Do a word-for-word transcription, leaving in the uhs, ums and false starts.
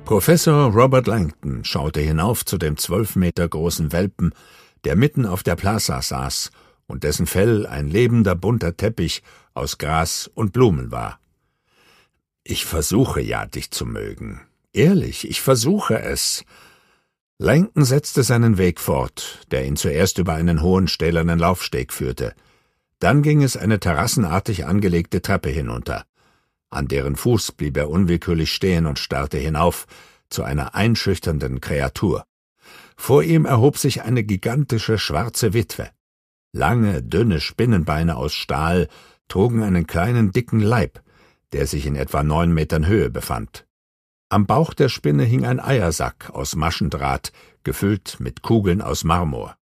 Professor Robert Langton schaute hinauf zu dem zwölf Meter großen Welpen, der mitten auf der Plaza saß und dessen Fell ein lebender bunter Teppich aus Gras und Blumen war. »Ich versuche ja, dich zu mögen. Ehrlich, ich versuche es.« Langton setzte seinen Weg fort, der ihn zuerst über einen hohen stählernen Laufsteg führte. Dann ging es eine terrassenartig angelegte Treppe hinunter. An deren Fuß blieb er unwillkürlich stehen und starrte hinauf zu einer einschüchternden Kreatur. Vor ihm erhob sich eine gigantische schwarze Witwe. Lange, dünne Spinnenbeine aus Stahl trugen einen kleinen, dicken Leib, der sich in etwa neun Metern Höhe befand. Am Bauch der Spinne hing ein Eiersack aus Maschendraht, gefüllt mit Kugeln aus Marmor.